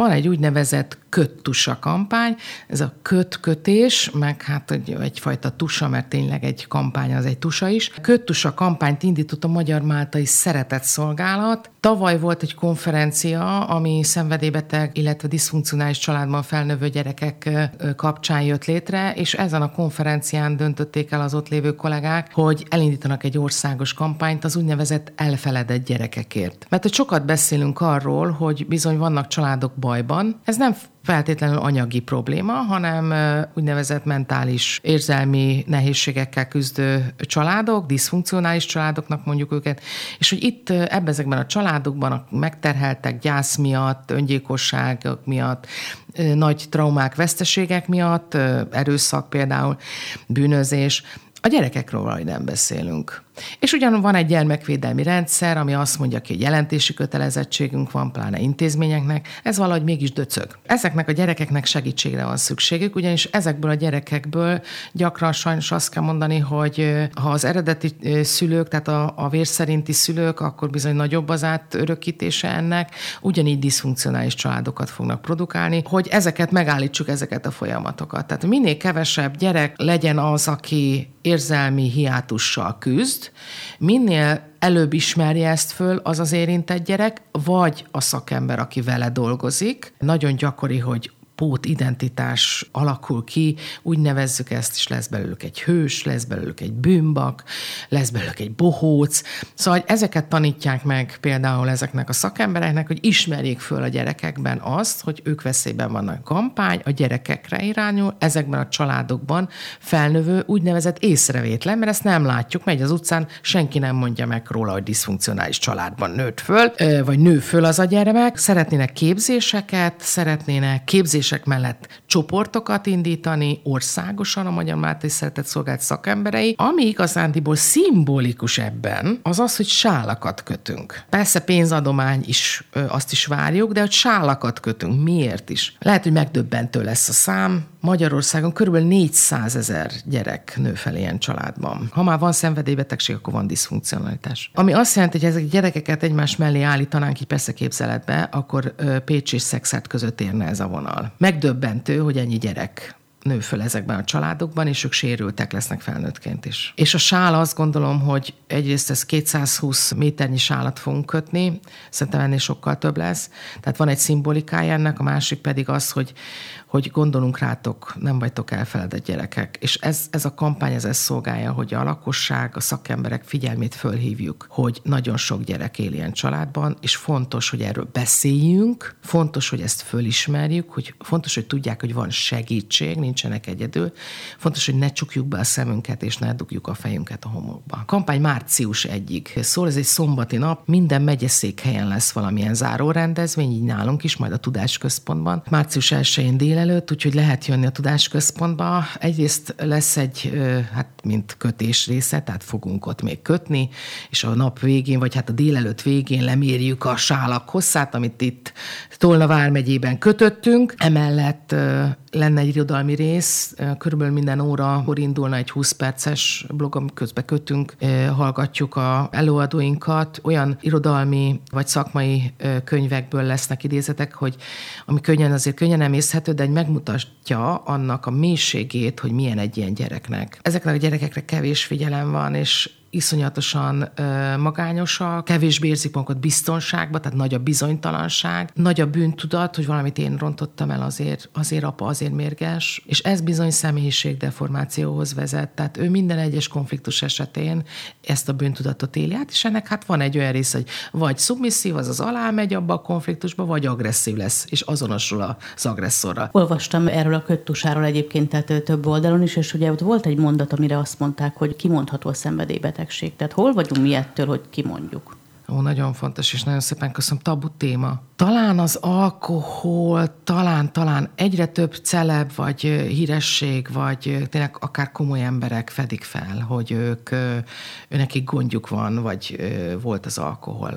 van egy úgynevezett köttusa kampány, ez a kötés, meg hát egyfajta tusa, mert tényleg egy kampány az egy tusa is. Köttusa kampányt indított a Magyar Máltai Szeretetszolgálat. Tavaly volt egy konferencia, ami szenvedélybeteg, illetve diszfunkcionális családban felnövő gyerekek kapcsán jött létre, és ezen a konferencián döntötték el az ott lévő kollégák, hogy elindítanak egy országos kampányt az úgynevezett elfeledett gyerekekért. Mert hogy sokat beszélünk arról, hogy bizony vannak családok bajban, ez nem feltétlenül anyagi probléma, hanem úgynevezett mentális, érzelmi nehézségekkel küzdő családok, diszfunkcionális családoknak mondjuk őket, és hogy itt ezekben a családokban a megterheltek gyász miatt, öngyilkosságok miatt, nagy traumák, veszteségek miatt, erőszak például, bűnözés, a gyerekekről valahogy nem beszélünk. És ugyan van egy gyermekvédelmi rendszer, ami azt mondja ki, hogy jelentési kötelezettségünk van, pláne intézményeknek, ez valahogy mégis döcög. Ezeknek a gyerekeknek segítségre van szükségük, ugyanis ezekből a gyerekekből gyakran sajnos azt kell mondani, hogy ha az eredeti szülők, tehát a vér szerinti szülők, akkor bizony nagyobb az átörökítése ennek, ugyanígy diszfunkcionális családokat fognak produkálni, hogy ezeket megállítsuk, ezeket a folyamatokat. Tehát minél kevesebb gyerek legyen az, aki érzelmi hiátussal küzd, minél előbb ismerje ezt föl az érintett gyerek, vagy a szakember, aki vele dolgozik. Nagyon gyakori, hogy pótidentitás alakul ki, úgy nevezzük ezt, és lesz belőlük egy hős, lesz belőlük egy bűnbak, lesz belőlük egy bohóc. Szóval ezeket tanítják meg például ezeknek a szakembereknek, hogy ismerjék föl a gyerekekben azt, hogy ők veszélyben vannak. Kampány a gyerekekre irányul, ezekben a családokban felnövő úgynevezett észrevétlen, mert ezt nem látjuk, megy az utcán, senki nem mondja meg róla, hogy diszfunkcionális családban nőtt föl, vagy nő föl az a gyermek. Szeretnének képzéseket, szeretnének képzések mellett csoportokat indítani, országosan a Magyar Máltai Szeretetszolgálat szakemberei, ami igazándiból szimbolikus ebben, az az, hogy sálakat kötünk. Persze pénzadomány is, azt is várjuk, de hogy sálakat kötünk. Miért is? Lehet, hogy megdöbbentő lesz a szám. Magyarországon kb. 400 000 gyerek nő fel ilyen családban. Ha már van szenvedélybetegség, akkor van diszfunkcionalitás. Ami azt jelenti, hogy ezek a gyerekeket egymás mellé állítanánk, így persze képzeletbe, akkor Pécs és Szekszárd között érne ez a vonal. Megdöbbentő, hogy ennyi gyerek nő föl ezekben a családokban, és ők sérültek lesznek felnőttként is. És a sál, azt gondolom, hogy egyrészt ez 220 méternyi sálat fogunk kötni, szerintem ennél sokkal több lesz. Tehát van egy szimbolikája ennek, a másik pedig az, hogy gondolunk rátok, nem vagytok elfeledett gyerekek. És ez a kampány ez szolgálja, hogy a lakosság, a szakemberek figyelmét fölhívjuk, hogy nagyon sok gyerek él ilyen családban, és fontos, hogy erről beszéljünk, fontos, hogy ezt fölismerjük, hogy fontos, hogy tudják, hogy van segítség, nincsenek egyedül, fontos, hogy ne csukjuk be a szemünket, és ne dugjuk a fejünket a homokba. A kampány március 1-ig szól, ez egy szombati nap, minden megyeszékhelyen lesz valamilyen zárórendezvény, így nálunk is, majd a Tudásközpontban. Március 1-én délelőtt, úgyhogy lehet jönni a Tudásközpontba. Egyrészt lesz egy, mint kötés része, tehát fogunk ott még kötni, és a nap végén, vagy a délelőtt végén lemérjük a sálak hosszát, amit itt Tolna vármegyében kötöttünk. Emellett lenne egy irodalmi rész, körülbelül minden órakor indulna egy 20 perces blog, amit közben kötünk, hallgatjuk a előadóinkat. Olyan irodalmi vagy szakmai könyvekből lesznek idézetek, hogy ami könnyen emészhető, de megmutatja annak a mélységét, hogy milyen egy ilyen gyereknek. Ezeknek a gyerekekre kevés figyelem van, és iszonyatosan magányosak, kevésbé érzik magukat biztonságba, tehát nagy a bizonytalanság, nagy a bűntudat, hogy valamit én rontottam el, azért apa, azért mérges, és ez bizony személyiségdeformációhoz vezet, tehát ő minden egyes konfliktus esetén ezt a bűntudatot éli át, és ennek van egy olyan rész, hogy vagy szubmisszív, azaz alámegy abba a konfliktusba, vagy agresszív lesz, és azonosul az agresszorral. Olvastam erről a köttusáról egyébként, tehát több oldalon is, és ugye ott volt egy mondat, amire azt mondták, hogy kimondható a szenvedélybetegség. Tehát hol vagyunk mi ettől, hogy kimondjuk? Nagyon fontos, és nagyon szépen köszönöm, tabu téma. Talán az alkohol, talán egyre több celeb, vagy híresség, vagy tényleg akár komoly emberek fedik fel, hogy nekik gondjuk van, vagy volt az alkohollal.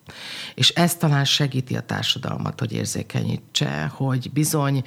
És ez talán segíti a társadalmat, hogy érzékenyítse, hogy bizony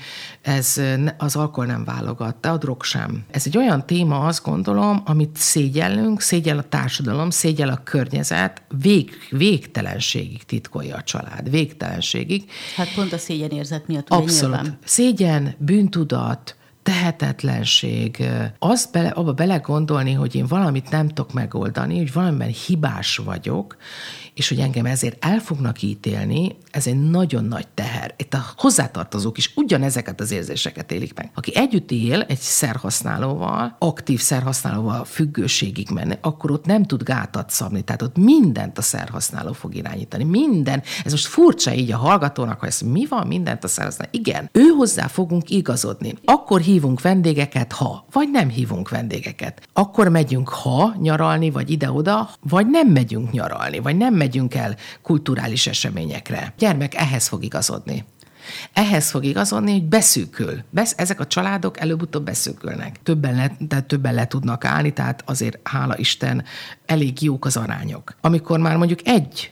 az alkohol nem válogat, de a drog sem. Ez egy olyan téma, azt gondolom, amit szégyellünk, szégyel a társadalom, szégyel a környezet, végtelenségig titkolja a család, végtelenségig. Hát pont a szégyenérzet miatt. Abszolút. Nyilván. Szégyen, bűntudat, tehetetlenség, abba belegondolni, hogy én valamit nem tudok megoldani, hogy valamiben hibás vagyok, és hogy engem ezért el fognak ítélni, ez egy nagyon nagy teher. Itt a hozzátartozók is ugyanezeket az érzéseket élik meg. Aki együtt él egy szerhasználóval, aktív szerhasználóval függőségig menni, akkor ott nem tud gátat szabni. Tehát ott mindent a szerhasználó fog irányítani. Minden. Ez most furcsa így a hallgatónak, hogy ez mi van, mindent a szerhasználó. Igen, ő hozzá fogunk igazodni. Akkor hívunk vendégeket, vagy nem hívunk vendégeket. Akkor megyünk, nyaralni, vagy ide-oda, vagy nem megyünk nyaralni, vagy nem megyünk el kulturális eseményekre. Gyermek ehhez fog igazodni. Ehhez fog igazodni, hogy beszűkül. Ezek a családok előbb-utóbb beszűkülnek. Többen le tudnak állni, tehát azért hála Isten elég jók az arányok. Amikor már mondjuk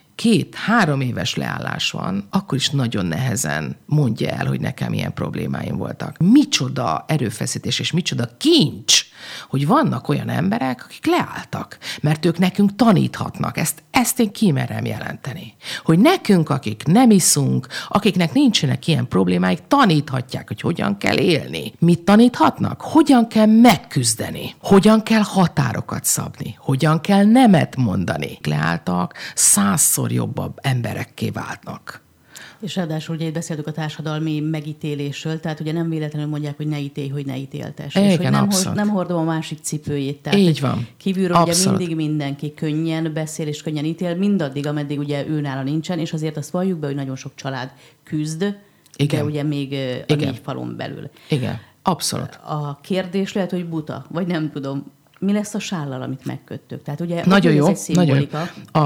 1-2-3 éves leállás van, akkor is nagyon nehezen mondja el, hogy nekem ilyen problémáim voltak. Micsoda erőfeszítés és micsoda kincs, hogy vannak olyan emberek, akik leálltak, mert ők nekünk taníthatnak. Ezt én kimerem jelenteni. Hogy nekünk, akik nem iszunk, akiknek nincsenek ilyen problémáik, taníthatják, hogy hogyan kell élni. Mit taníthatnak? Hogyan kell megküzdeni? Hogyan kell határokat szabni? Hogyan kell nemet mondani? Leálltak, 100-szor jobb emberekké váltnak. És ráadásul ugye beszéltük a társadalmi megítélésről, tehát ugye nem véletlenül mondják, hogy ne ítélj, hogy ne ítéltes. Igen, és hogy nem hordom a másik cipőjét. Tehát így van. Kívülről ugye mindig mindenki könnyen beszél és könnyen ítél, mindaddig, ameddig ugye ő nála nincsen, és azért azt valljuk be, hogy nagyon sok család küzd, igen. De ugye még a 4 falon belül. Igen, abszolút. A kérdés lehet, hogy buta, vagy nem tudom. Mi lesz a sállal, amit megköttök? Tehát ugye nagyon jó, ez egy szimbolika. Nagyon jó.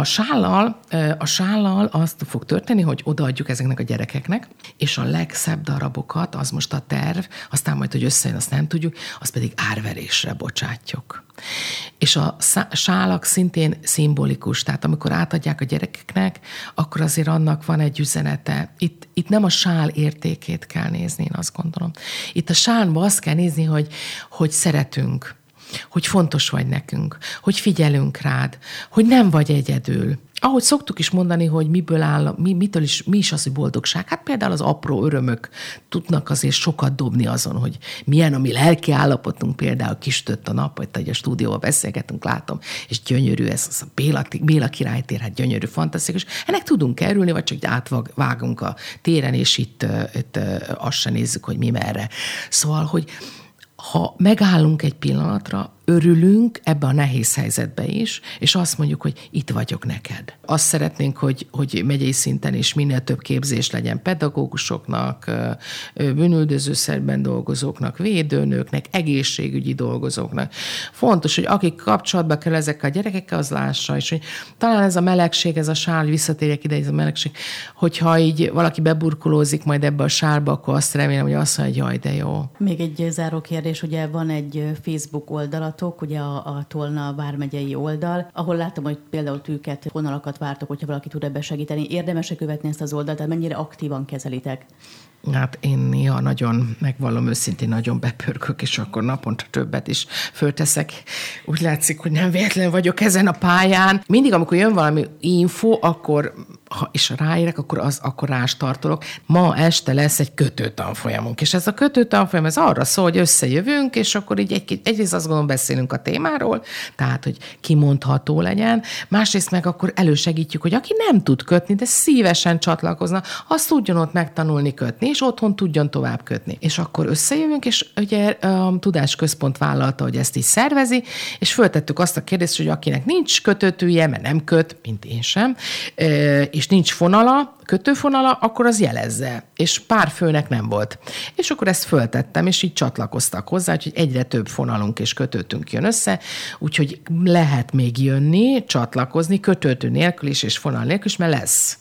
A sállal azt fog történni, hogy odaadjuk ezeknek a gyerekeknek, és a legszebb darabokat, az most a terv, aztán majd, hogy összejön, azt nem tudjuk, azt pedig árverésre bocsátjuk. És a sálak szintén szimbolikus, tehát amikor átadják a gyerekeknek, akkor azért annak van egy üzenete. Itt nem a sál értékét kell nézni, én azt gondolom. Itt a sálba azt kell nézni, hogy szeretünk, hogy fontos vagy nekünk, hogy figyelünk rád, hogy nem vagy egyedül. Ahogy szoktuk is mondani, hogy miből áll, mi is az, hogy boldogság. Hát például az apró örömök tudnak azért sokat dobni azon, hogy milyen a mi lelki állapotunk, például kisütött a nap, vagy a stúdióban beszélgetünk, látom, és gyönyörű ez az a Béla királytér, hát gyönyörű, fantasztikus. Ennek tudunk kerülni, vagy csak átvágunk a téren, és itt azt se nézzük, hogy mi merre. Szóval, hogy ha megállunk egy pillanatra, örülünk ebbe a nehéz helyzetbe is, és azt mondjuk, hogy itt vagyok neked. Azt szeretnénk, hogy megyei szinten is minél több képzés legyen pedagógusoknak, bűnüldözőszerben dolgozóknak, védőnöknek, egészségügyi dolgozóknak. Fontos, hogy akik kapcsolatba kell ezekkel a gyerekekkel, az lássa, és hogy talán ez a melegség, ez a sál, visszatérjek ide, ez a melegség, hogyha így valaki beburkolózik majd ebbe a sálba, akkor azt remélem, hogy azt mondja, hogy jaj, de jó. Még egy záró kérdés, ugye van egy Facebook oldal, ugye a Tolna vármegyei oldal, ahol látom, hogy például tűket, vonalakat vártok, hogyha valaki tud ebbe segíteni. Érdemes-e követni ezt az oldalt, tehát mennyire aktívan kezelitek? Hát én néha nagyon, megvallom őszintén, nagyon bepörkök, és akkor naponta többet is fölteszek. Úgy látszik, hogy nem véletlen vagyok ezen a pályán. Mindig, amikor jön valami info, akkor és ráérek, akkor rástartolok. Ma este lesz egy kötőtanfolyamunk, és ez a kötőtanfolyam ez arra szól, hogy összejövünk, és akkor így egyrészt azt gondolom beszélünk a témáról, tehát, hogy kimondható legyen, másrészt meg akkor elősegítjük, hogy aki nem tud kötni, de szívesen csatlakozna, azt tudjon ott megtanulni kötni, és otthon tudjon tovább kötni. És akkor összejövünk, és ugye a Tudásközpont vállalta, hogy ezt így szervezi, és föltettük azt a kérdést, hogy akinek nincs kötőtűje, mert nem köt, mint én sem, és nincs fonala, kötőfonala, akkor az jelezze. És pár főnek nem volt. És akkor ezt föltettem, és így csatlakoztak hozzá, úgyhogy egyre több fonalunk és kötőtünk jön össze, úgyhogy lehet még jönni, csatlakozni, kötőtű nélkül is, és fonal nélkül is, mert lesz.